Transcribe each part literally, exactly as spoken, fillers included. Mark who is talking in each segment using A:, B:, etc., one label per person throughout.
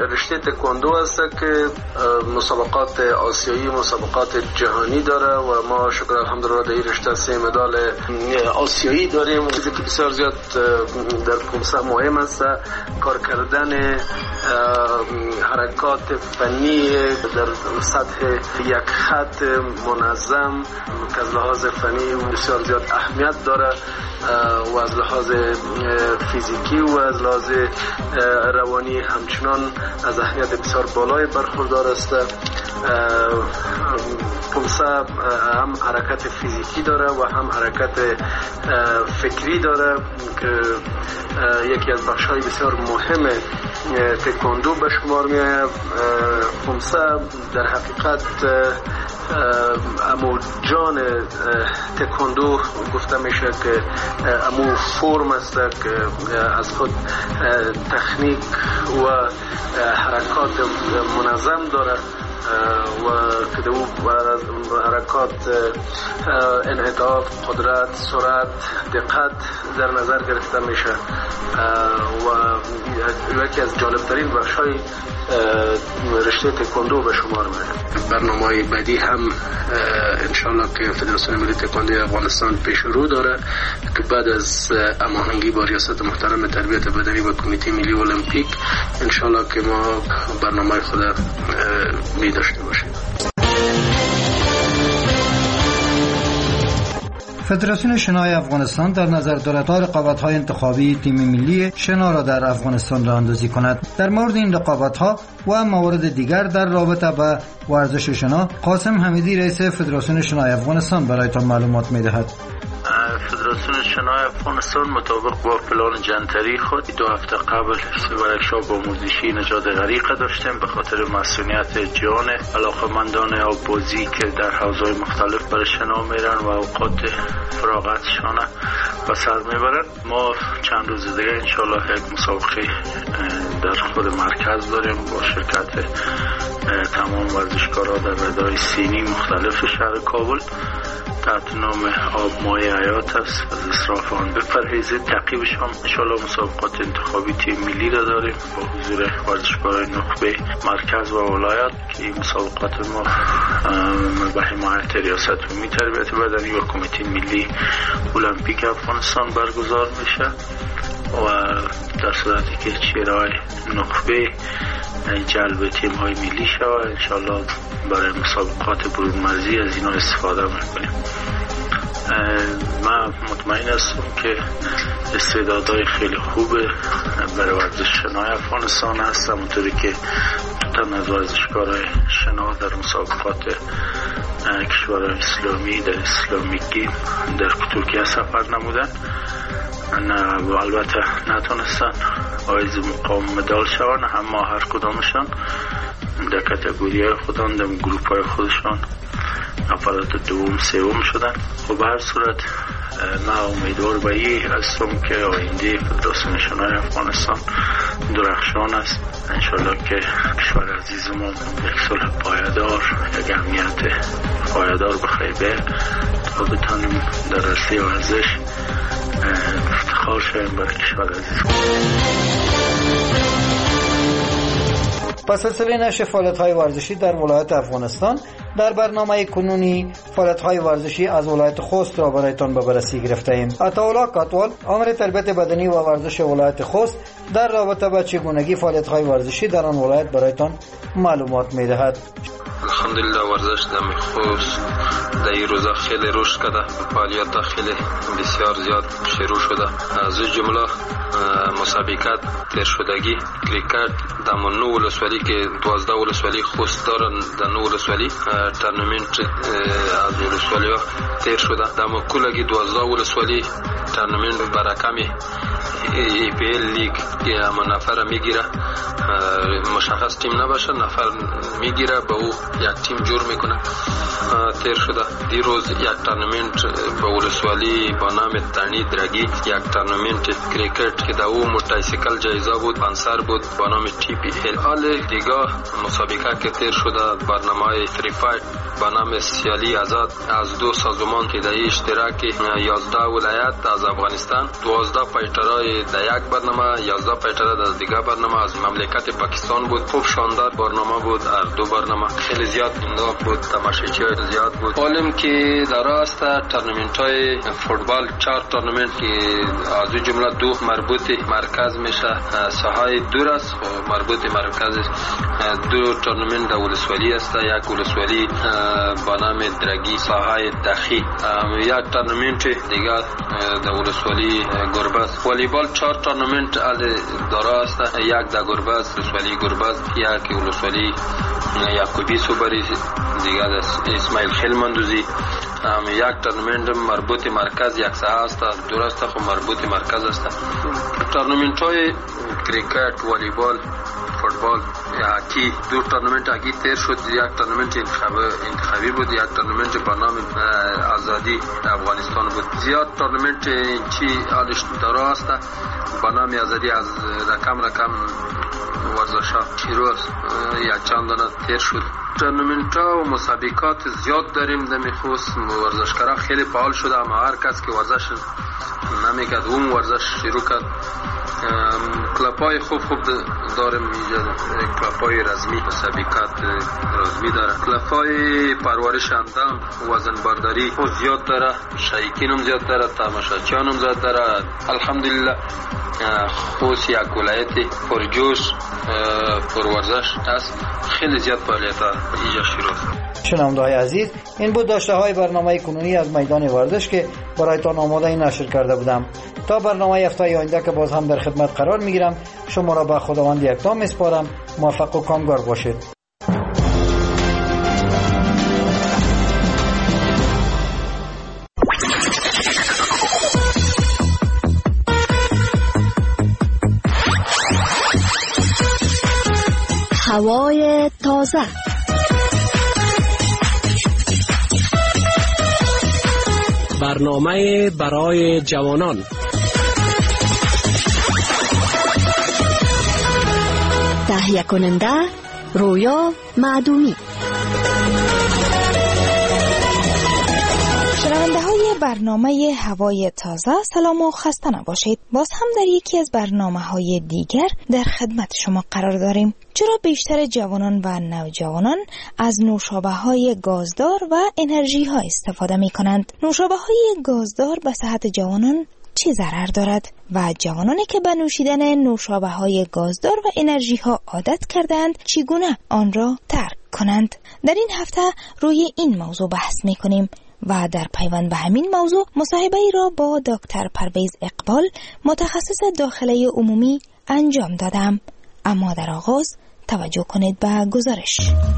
A: رشته تکواندو است که مسابقات آسیایی، مسابقات جهانی داره و ما شکر الحمدلله در این رشته سه مدال آسیایی داریم. چیزی که بسیار زیاد در پونسه مهم است کار کردن حرکات فنی در سطح یک خط منظم که از لحاظ فنی بسیار زیاد اهمیت داره و از لحاظ فیزیکی و از لحاظ روانی همچنان از اهمیت بسیار بالای برخوردار است. پونسه هم حرکت فیزیکی داره و هم حرکت فکری داره که یکی از بخش‌های بسیار مهم تکواندو به شمار می‌آید. پونسه در حقیقت امو جان تکواندو گفته میشه که امو فرم است که از خود تکنیک و حرکات منظم داره و که او حرکات انعطاف، قدرت، سرعت، دقت در نظر گرفته میشه و یکی از جالبترین بخش‌های رشته تکواندو به شمار میاد. برنامه‌های بعدی هم انشالله که فدراسیون ملی تکواندو افغانستان پیش رو داره که بعد از هماهنگی با ریاست محترم تربیت بدنی و کمیته ملی المپیک انشالله که ما برنامه خود می داشته باشیم.
B: فدراسیون شنای افغانستان در نظر دارد تا رقابت‌های انتخابی تیم ملی شنا را در افغانستان راه‌اندازی کند. در مورد این رقابت‌ها و موارد دیگر در رابطه با ورزش شنا قاسم حمیدی رئیس فدراسیون شنای افغانستان برایتان معلومات می‌دهد.
C: فدراسیون شنای افغانستان مطابق با پلان جنتری خود دو هفته قبل ورکشاپ آموزشی نژاد غریق داشتیم به خاطر مسئولیت جان علاقه‌مندان آب‌بازی که در حوزه‌های مختلف برای شنا میرن و اوقات فراغتشان به سر میبرن. ما چند روز دیگه انشالله یک مسابقه در خود مرکز داریم با شرکت تمام ورزشکارا در ردای سینی مختلف شهر کابل تحت نام آب مایع حیات است. از اسراف آن بپرهیزید. تعقیبش هم انشالله مسابقات انتخابی تیم ملی را داریم با حضور ورزشکاران نخبه مرکز و ولایت که این مسابقات ما به حمایت ریاست عمومی تربیت بدنی و کمیته ملی المپیک افغانستان برگزار میشه و در صورتی که چهره‌های نخبه جلب تیم های ملی شود انشالله برای مسابقات برون مرزی از اینا استفاده میکنیم. من مطمئن هستم که استعدادهای خیلی خوب برای ورزش شنای افغانستان هست، همونطوری که تن از ورزشکارهای شنا در مسابقات کشورهای اسلامی در اسلامی گیم در ترکیه سفر نمودن نه و البته نتونستن آیز مقام مدال شوند، اما هر کدامشان در کاتگوری خودان در گروپ های خودشان نفرات دوم سوم شدن. خب به هر صورت من امیدوار به این هستم که آینده فدراسیون شنای افغانستان درخشان است. انشالله که کشور عزیزمون یک صلح پایدار، یک امنیت پایدار بخیبه تا بتانیم در عرصه ورزش افتخار شویم بر کشور عزیزمون.
B: با سلسله نشر فعالیت‌های ورزشی در ولایت افغانستان در برنامه کنونی فعالیت‌های ورزشی از ولایت خوست را برایتان به بررسی گرفته‌ایم. عطاالله کاتوال آمر تربیت بدنی و ورزش ولایت خوست در رابطه با چگونگی فعالیت‌های ورزشی در آن ولایت برایتان معلومات می‌دهد.
D: الحمدلله ورزش در خوست در این روزا خیلی رشد کرده، فعالیت‌ها خیلی بسیار زیاد شروع شده. از جمله مسابقات تیر شدگی کریکت در نو ولسوالی که دوازده ولسوالی خوست دارن در نو ولسوالی تورنمنت از ولسوالی ها تیر شده. در کلگی دوازده ولسوالی تورنمنت برکمی ای پی ال لیگ که همه نفر میگیره، مشخص تیم نباشه نفر میگیره به او یک تیم جور میکنه تیر شده. دیروز یک تورنمنت به ولسوالی با نام تنی درگی یک تورنمنت کریکت که در او موتورسیکل جایزه بود پنسر بود با نام تی پی ال. حال دیگه مسابقه که تیر شده برنامه فری فایت با نام سیالی آزاد از دو سازمان که در اشتراک یازده ولایت از افغانستان دوازده فایترهای پایترهای در یک برنامه، یازده پایتر در دیگه برنامه از مملکت پاکستان بود. خوب شاندار برنامه بود. هر دو برنامه خیلی زیاد انگار بود، تماشاچی‌های زیاد بود. حالم که در است تورنمنت‌های فوتبال، چهار تورنمنت که از این جمله دو مربوط مرکز میشه، ساحه دور است، مربوط مرکز دو تورنمنت در ولسوالی است. یک ولسوالی با نام درگی ساحه دخی، یک تورنمنت دیگه در ولسوالی گربز. والیبال چهار تورنمنت ال داره است، یک در گربز ولسوالی گربز، یک ولسوالی یعقوبی سوبری، دیگه اسماعیل خیل مندوزی. یک تورنمنت مربوط مرکز یک ساحه است، درست خو مربوط مرکز است. تورنمنت های کریکت، والیبال، فوتبال، هاکی، دو تورنمنت هاکی تیر شد. یک تورنمنت انتخابی بود، یک تورنمنت با نام آزادی افغانستان بود. زیاد تورنمنت چی حالش داره است با نام آزادی از رقم رقم ورزش‌ها شروع است، یا چند دانه تیر شد. تورنمنت ها و مسابقات زیاد داریم. دمی خصوص ورزشکارا خیلی فعال شده، اما هر کس که ورزش نمیکرد اون ورزش شروع کرد. کلپای خوب خوب داریم اینجا، کلپای رزمی، مسابقات رزمی داره. کلپای پرورش اندام، وزن برداری خود زیاد داره، شایقین هم زیاد داره، تماشاچیان هم زیاد داره. الحمدلله خوش یک ولایت پرجوش پرورزش است. خیلی زیاد فعالیت اینجا شروع است.
B: شنونده‌های عزیز، این بود داشته های برنامه کنونی از میدان ورزش که برایتان آماده نشر کرده بودم. تا برنامه هفته آینده که باز هم در خدمت قرار میگیرم، شما را به خداوند یکتا میسپارم. موفق و کامگار باشید.
E: هوای تازه،
F: برنامه برای جوانان،
E: تهیه کننده رویا معدومی.
G: شنونده های برنامه هوای تازه، سلام و خسته نباشید. باز هم در یکی از برنامه های دیگر در خدمت شما قرار داریم. چرا بیشتر جوانان و نوجوانان از نوشابه های گازدار و انرژی ها استفاده می کنند؟ نوشابه های گازدار به صحت جوانان چه ضرر دارد و جوانانی که به نوشیدن نوشابه های گازدار و انرژی ها عادت کردند چگونه آن را ترک کنند؟ در این هفته روی این موضوع بحث می کنیم و در پیوند به همین موضوع مصاحبه ای را با دکتر پرویز اقبال، متخصص داخله عمومی، انجام دادم. اما در آغاز توجه کنید به گزارش.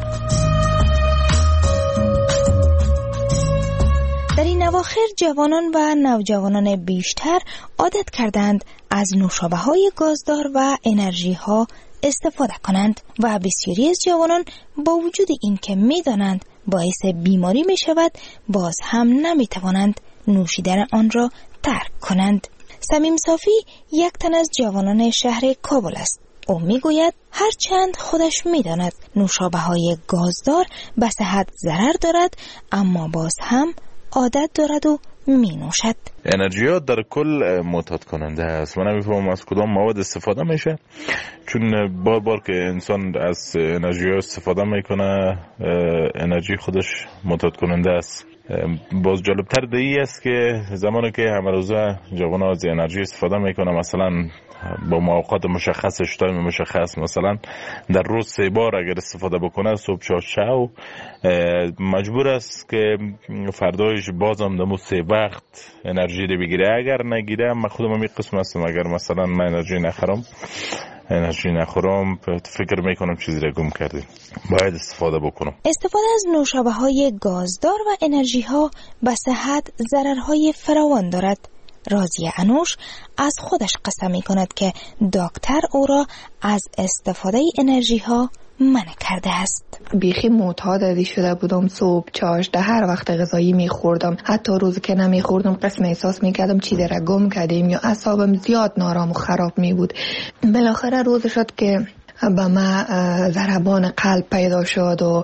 G: در این اواخر جوانان و نوجوانان بیشتر عادت کردند از نوشابه های گازدار و انرژی ها استفاده کنند و بسیاری از جوانان با وجود این که می دانند باعث بیماری می شود، باز هم نمی توانند نوشیدن آن را ترک کنند. سمیم صافی یک تن از جوانان شهر کابل است. او می گوید هرچند خودش می داند نوشابه های گازدار به صحت ضرر دارد، اما باز هم عادت دارد و می نوشد.
H: انرژیات در کل معتاد کننده است. من نمیفهمم از کدام مواد استفاده میشه، چون بار بار که انسان از انرژی استفاده میکنه انرژی خودش معتاد کننده است. باز جالبتر دیگه است که زمانی که همه روزه جوان از انرژی استفاده میکنه، مثلا با موقعات مشخص، تایم مشخص، مثلا در روز سه بار اگر استفاده بکنه، صبح چهار شب، مجبور است که فردایش بازم دمو سه وقت انرژی رو بگیره. اگر نگیره، من خودم می قسم هستم، اگر مثلا من انرژی نخورم انرژی نخورم فکر میکنم چیزی را گم کردیم، باید استفاده بکنم.
G: استفاده از نوشابه های گازدار و انرژی ها به صحت ضررهای فراوان دارد. راضیه انوش از خودش قسم می کند که دکتر او را از استفاده انرژی ها منع کرده است.
I: بیخی معتاد ازی شده بودم. صبح چاشت هر وقت غذایی میخوردم، حتی روزی که نمیخوردم قسم احساس میکردم چیزی را گم کردیم یا اعصابم زیاد نارام و خراب می بود. بالاخره روز شد که به من ضربان قلب پیدا شد و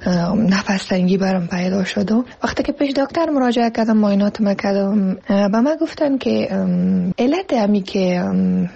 I: نفس تنگی برام پیدا شد. و وقتی که پیش دکتر مراجعه کردم، معاینات کردم، به من گفتن که علت امی که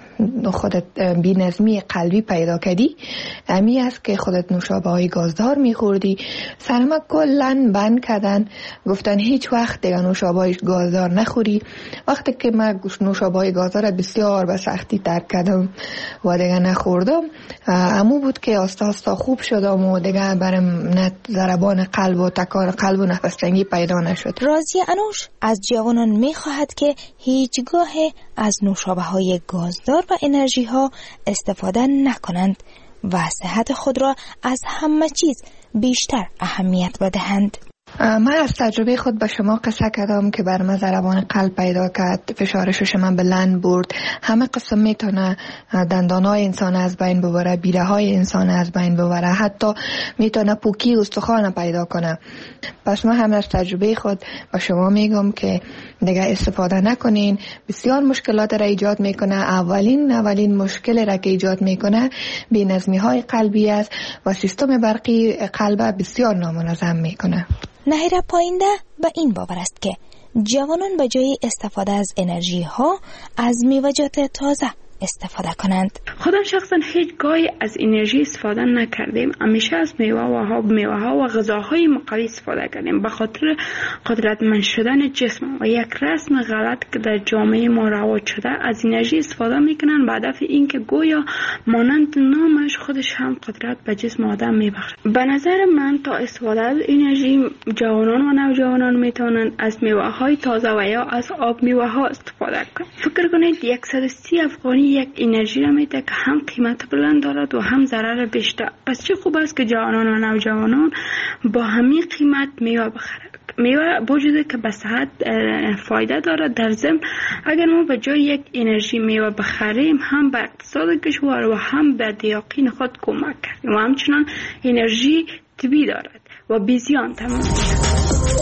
I: خودت بی‌نظمی قلبی پیدا کردی امی است که خودت نوشابه های گازدار میخوردی. سرما کلن بند کردن، گفتن هیچ وقت دیگه نوشابه های گازدار نخوری. وقتی که من نوشابه های گازدار بسیار به سختی ترک کردم و دیگه نخوردم، امو بود که آستا آستا خوب شدم و دیگه برم نه ضربان قلب و تکان قلب و نفس تنگی پیدا نشد.
G: راضیه انوش از جوانان میخواهد که هیچگاه از نوشابه های گازدار و انرژی ها استفاده نکنند و صحت خود را از همه چیز بیشتر اهمیت بدهند.
I: من از تجربه خود به شما قصه کردم که بر من ضربان قلب پیدا کرد، فشار شش من بلند برد، همه قسم میتونه دندانهای انسان از بین ببره، بیره های انسان از بین ببره، حتی میتونه پوکی استخوان پیدا کنه. پس من هم از تجربه خود به شما میگم که دیگه استفاده نکنین. بسیار مشکلات را ایجاد میکنه. اولین اولین مشکل را که ایجاد میکنه بی‌نظمی های قلبی است و سیستم برقی قلب بسیار نامنظم میکنه.
G: نهیره پاینده به این باور است که جوانان به جای استفاده از انرژی ها از میوه‌جات تازه استفاده کنند.
J: خودم شخصا هیچ گاهی از انرژی استفاده نکردیم. همیشه از میوه ها میوه ها و غذاهای مقوی استفاده کردیم به خاطر قدرتمند شدن جسم و یک رسم غلط که در جامعه ما رواج شده. از انرژی استفاده میکنن به هدف اینکه گویا مانند نامش خودش هم قدرت به جسم آدم میبخشه. به نظر من تا استفاده از انرژی جوانان و نوجوانان میتونن از میوه های تازه و یا از آب میوه ها استفاده کنند. فکر کنید صد و سی افغانی یک انرژی را میده که هم قیمت بلند دارد و هم ضرر بیشتر. پس چه خوب است که جوانان و نوجوانان با همین قیمت میوه بخرند. میوه وجوده که به صحت فایده دارد. در ضمن اگر ما به جای یک انرژی میوه بخریم هم به اقتصاد کشور و هم به دیاقین خود کمک کردیم و همچنان انرژی طبیعی دارد و بی زیان تمام شد.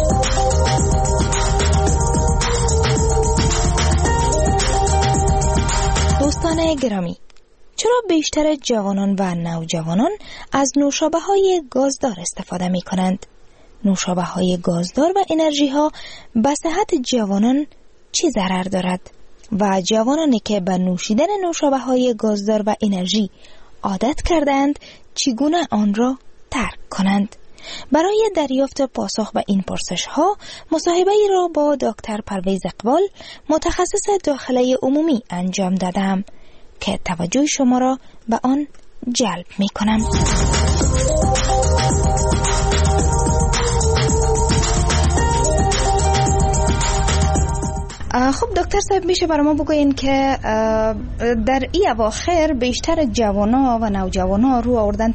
G: دوستان گرامی، چرا بیشتر جوانان و نوجوانان از نوشابه های گازدار استفاده می کنند؟ نوشابه های گازدار و انرژی ها به صحت جوانان چه ضرر دارد؟ و جوانانی که به نوشیدن نوشابه های گازدار و انرژی عادت کردند چگونه آن را ترک کنند؟ برای دریافت پاسخ به این پرسش ها مصاحبه ای را با دکتر پرویز اقبال متخصص داخله عمومی انجام دادم که توجه شما را به آن جلب می کنم. خب دکتر صاحب، میشه برای ما بگوین که در این اواخر بیشتر جوانا و نوجوانا رو آوردن